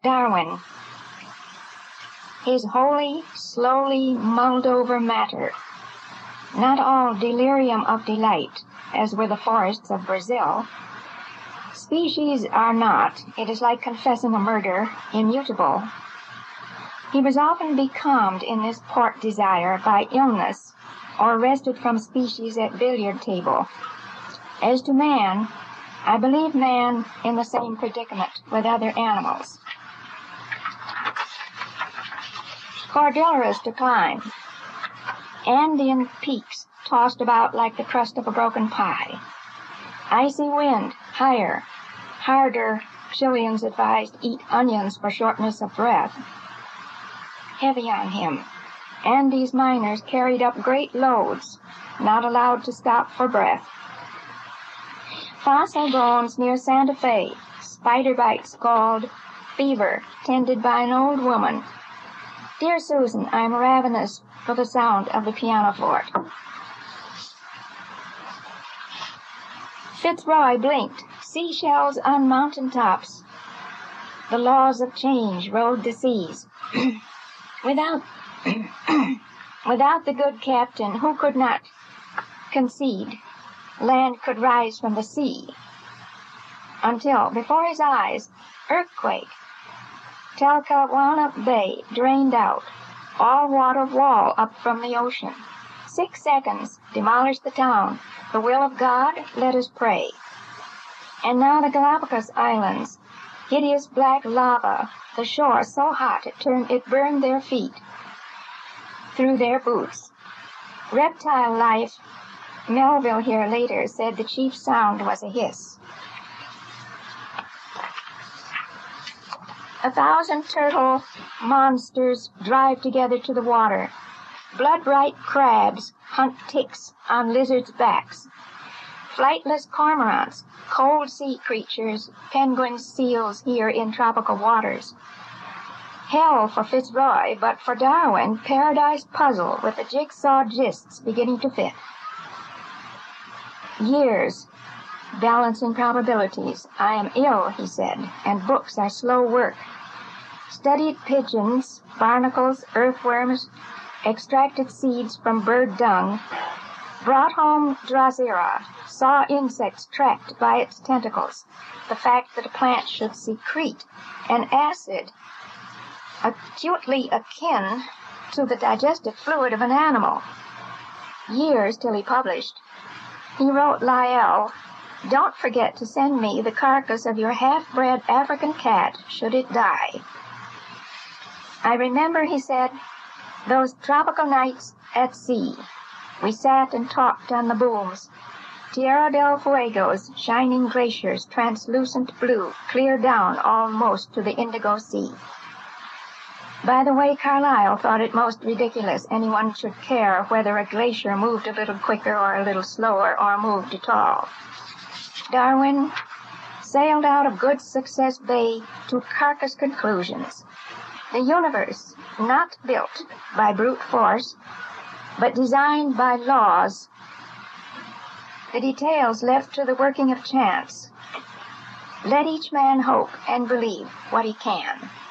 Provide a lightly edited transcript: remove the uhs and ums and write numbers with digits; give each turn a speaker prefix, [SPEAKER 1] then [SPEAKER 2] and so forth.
[SPEAKER 1] Darwin. His wholly, slowly mulled over matter, not all delirium of delight, as were the forests of Brazil. Species are not, it is like confessing a murder, immutable. He was often becalmed in this port desire by illness, or wrested from species at billiard table. As to man, I believe man in the same predicament with other animals. Cordilleras to climb. Andean peaks tossed about like the crust of a broken pie. Icy wind, higher, harder. Chileans advised eat onions for shortness of breath. Heavy on him. Andes miners carried up great loads, not allowed to stop for breath. Fossil bones near Santa Fe, spider bites called fever, tended by an old woman. Dear Susan, I'm ravenous for the sound of the pianoforte. Fitzroy blinked. Seashells on mountain tops. The laws of change rode the seas. Without the good captain, who could not concede, land could rise from the sea. Until, before his eyes, earthquake. Talcahuano Bay drained out, all water wall up from the ocean. 6 seconds, demolished the town. The will of God, let us pray. And now the Galapagos Islands, hideous black lava, the shore so hot it burned their feet through their boots. Reptile life, Melville here later said the chief sound was a hiss. 1,000 turtle monsters drive together to the water. Blood-bright crabs hunt ticks on lizards' backs. Flightless cormorants, cold sea creatures, penguins, seals here in tropical waters. Hell for Fitzroy, but for Darwin, paradise puzzle with the jigsaw gists beginning to fit. Years, balancing probabilities. I am ill, he said, and books are slow work. Studied pigeons, barnacles, earthworms, extracted seeds from bird dung, brought home Drosera, saw insects tracked by its tentacles, the fact that a plant should secrete an acid acutely akin to the digestive fluid of an animal. Years till he published. He wrote Lyell, "Don't forget to send me the carcass of your half-bred African cat should it die." I remember, he said, those tropical nights at sea. We sat and talked on the booms. Tierra del Fuego's shining glaciers, translucent blue, clear down almost to the Indigo Sea. By the way, Carlyle thought it most ridiculous anyone should care whether a glacier moved a little quicker or a little slower or moved at all. Darwin sailed out of Good Success Bay to carcass conclusions. The universe, not built by brute force, but designed by laws, the details left to the working of chance. Let each man hope and believe what he can.